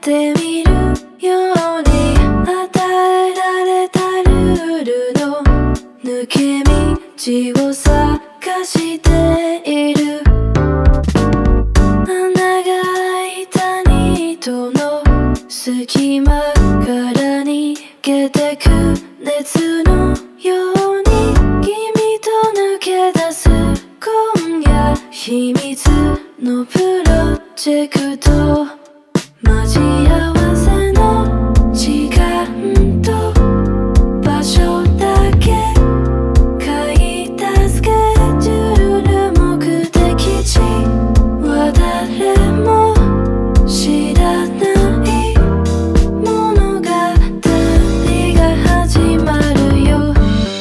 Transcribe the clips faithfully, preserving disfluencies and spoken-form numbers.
てみるように与えられたルールの抜け道を探している。穴が開いたニートの隙間から逃げてく熱のように君と抜け出す今夜秘密のプロジェクト交わせの時間と場所だけ書いたスケジュール目的地は誰も知らない物語が始まるよ。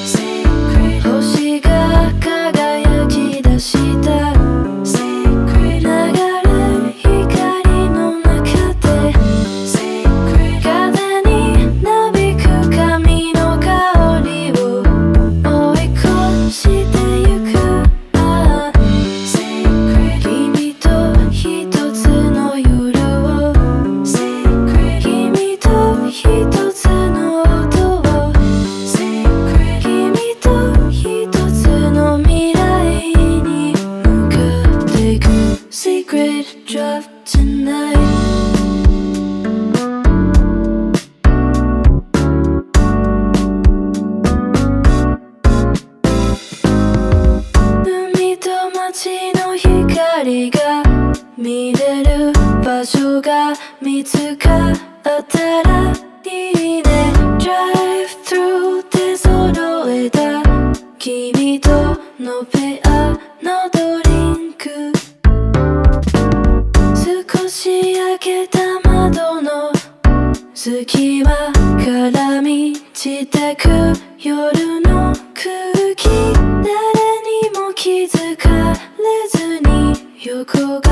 星が輝き出した流れる光の中で風になびく髪の香りを追い越してゆく。ああ君と一つの夜を君と一つの音を君と一つの未来に向かってく Secret Drop Tonight。 海と街の光が見れる場所が見つかったらいいね。 Drive through で揃えた君とのペアのドリンク、少し開けた窓の隙間から満ちてく夜の空気、誰にも気づかれずに横顔